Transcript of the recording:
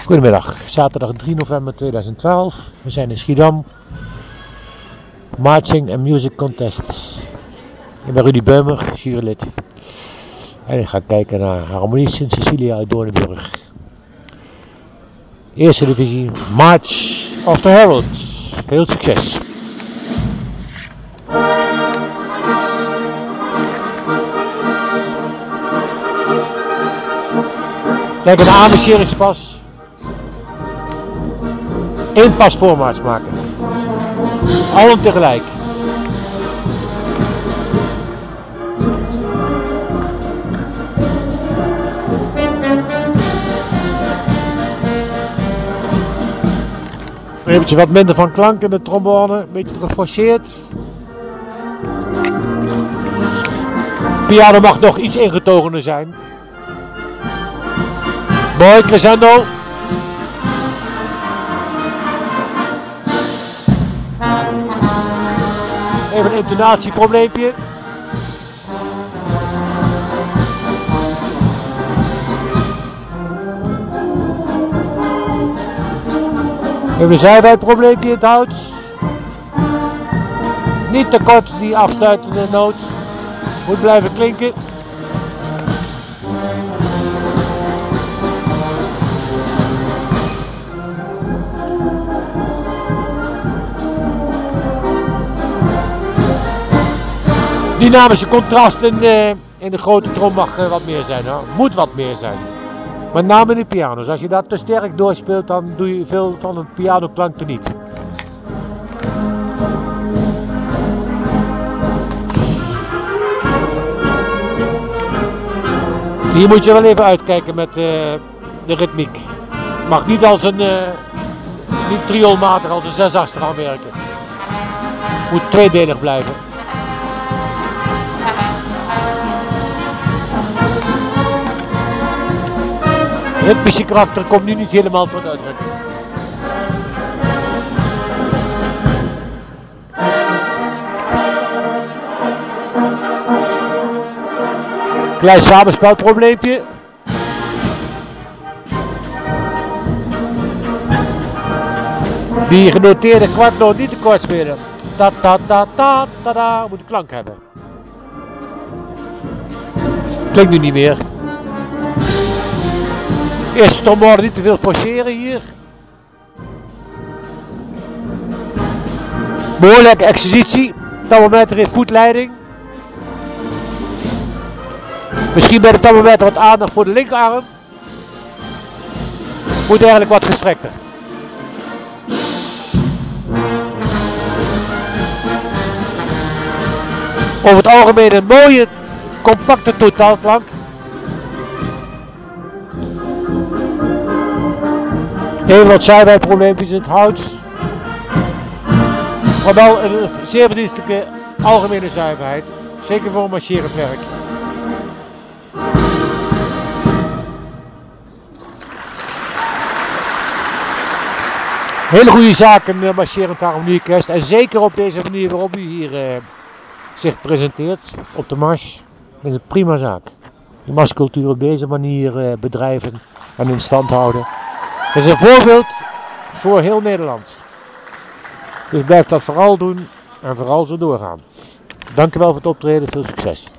Goedemiddag, zaterdag 3 november 2012. We zijn in Schiedam. Marching and Music Contest. Ik ben Rudy Beumer, jurylid. En ik ga kijken naar Harmonie Sint-Cecilia uit Doornenburg. Eerste divisie, March of the Herald. Veel succes! Kijk, een aanmarcheringspas. 1 pas voorwaarts maken. Allen tegelijk. Eventjes wat minder van klank in de trombone. Een beetje geforceerd. Piano mag nog iets ingetogener zijn. Mooi, crescendo. Even een intonatieprobleempje. Even een zijwijdprobleempje in het hout. Niet te kort die afsluitende noot. Moet blijven klinken. Dynamische contrast in de grote trom mag wat meer zijn, hoor. Moet wat meer zijn. Met name in de piano's. Als je dat te sterk doorspeelt, dan doe je veel van een pianoklank teniet. Hier moet je wel even uitkijken met de ritmiek. Mag niet als een niet triolmatig als een 6/8 gaan werken. Moet tweedelig blijven. Het ritmische karakter komt nu niet helemaal tot uitdrukking. Klein samenspelprobleempje. Die genoteerde kwartnoot niet te kort spelen. Ta ta ta ta ta ta. Moet een klank hebben. Klinkt nu niet meer. Eerste trombone niet te veel forceren hier. Behoorlijke exercitie. Thermometer heeft voetleiding. Misschien bij de thermometer wat aandacht voor de linkerarm. Moet eigenlijk wat gestrekter. Over het algemeen een mooie, compacte totaalklank. Even wat zijwijdprobleempjes in het hout. Maar wel een zeer verdienstelijke algemene zuiverheid. Zeker voor marcherend werk. Hele goede zaak, een marcherend harmonieorkest. En zeker op deze manier waarop u hier zich presenteert. Op de mars. Dat is een prima zaak. De marscultuur op deze manier bedrijven en in stand houden. Het is een voorbeeld voor heel Nederland. Dus blijf dat vooral doen en vooral zo doorgaan. Dank u wel voor het optreden, veel succes.